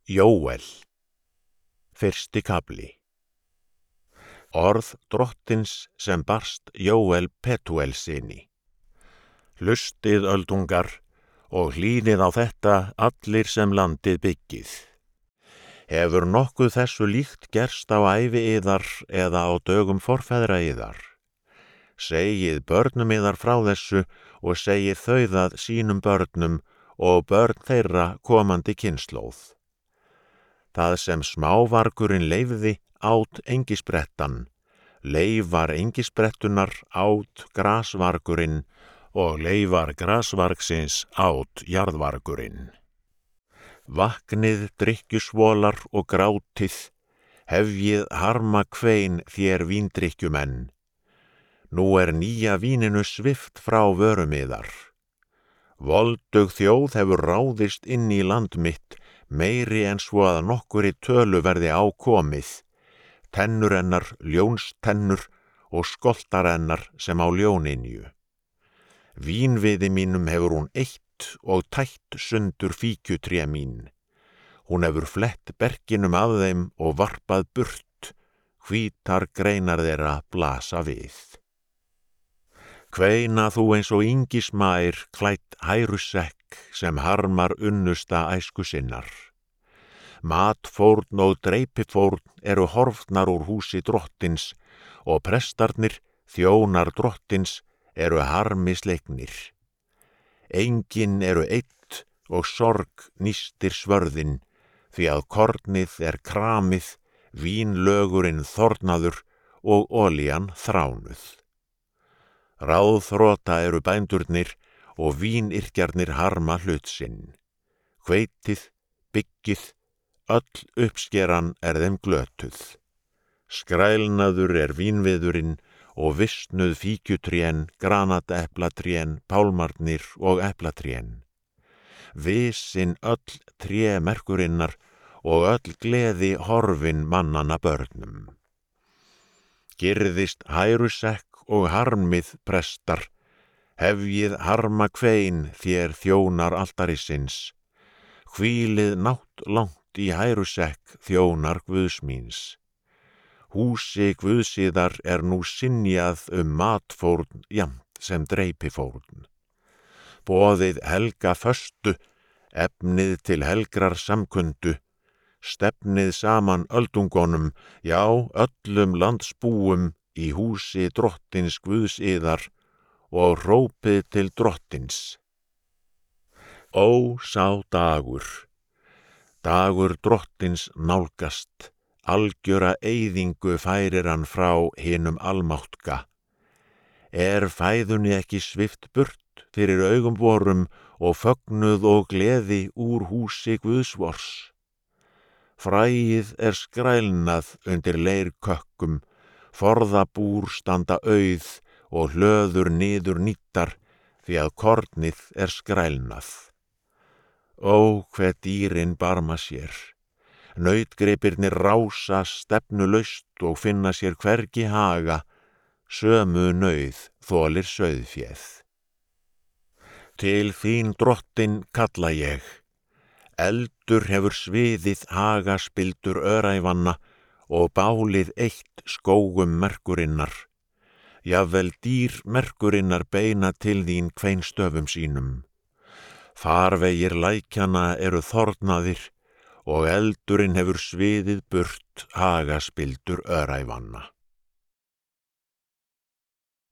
Jóel. Fyrsti kafli. Orð drottins sem barst Jóel Petúelssyni. Hlustið, öldungar, og hlýðið á þetta allir sem landið byggið. Hefur nokkuð þessu líkt gerst á ævi yðar eða á dögum forfeðra yðar? Segið börnum yðar frá þessu og segið þau það sínum börnum og börn þeirra komandi kynslóð. Það sem smávargurinn leifði át engisbrettan, leifar engisbrettunar át grasvargurinn og leifar grasvargsins át jarðvargurinn. Vaknið, drykkjusvolar og grátið, hefjið harma kvein þér víndrykkjumenn. Nú nýja víninu svift frá vörum yðar. Voldug þjóð hefur ráðist inn í land mitt, meiri en svo að nokkurri tölu verði ákomið, tennur hennar ljónstennur og skoltar hennar sem á ljóninju. Vínviði mínum hefur hún eitt og tætt sundur fíkjutré mín. Hún hefur flett berkinum að þeim og varpað burt, hvítar greinar þeirra blasa við. Kveina þú eins og yngismær klætt hærusekk sem harmar unnusta æsku sinnar. Matfórn og dreipifórn eru horfnar úr húsi drottins og prestarnir, þjónar drottins, eru harmi slegnir. Engin eru eitt og sorg nístir svörðin, því að kornið kramið, vínlögurinn þornaður og olían þránuð. Ráðþrota eru bændurnir og vínyrkjarnir harma hlut sinn. Hveitið, byggið, öll uppskeran þeim glötuð. Skrælnaður vínviðurinn og vistnuð fíkjutrén, granateplatrén, pálmarnir og eplatrén. Visin öll tré merkurinnar og öll gleði horfin mannanna börnum. Girðist hærusekk og harmið prestar, hefjið harma kvein þér þjónar altarisins, hvílið nátt langt í hærusekk þjónar Guðs míns. Húsi Guðsíðar nú synjað matfórn jafnt sem dreipifórn. Boðið helga föstu, efnið til helgrar samkundu, stefnið saman öldungonum, já, öllum landsbúum í húsi drottins Guðs yðar og hrópið til drottins. Ó, sá dagur! Dagur drottins nálgast, algjöra eyðingu færir hann frá hinum almáttka. Fæðunni ekki svift burt fyrir augum vorum og fögnuð og gleði úr húsi Guðs vors? Fræið skrælnað undir leirkökkum, forðabúr standa auð og hlöður niður nýttar, því að kornið skrælnað. Ó, hve dýrin barma sér! Nautgripirnir rása stefnulaust og finna sér hvergi haga, sömu nauð þolir sauðféð. Til þín drottin kalla ég. Eldur hefur sviðið hagaspildur öræfanna og bálið eitt skógum merkurinnar. Jafnvel dýr merkurinnar beina til þín kveinstöfum sínum. Farvegir lækjana eru þornaðir og eldurinn hefur sviðið burt hagaspildur öræfanna.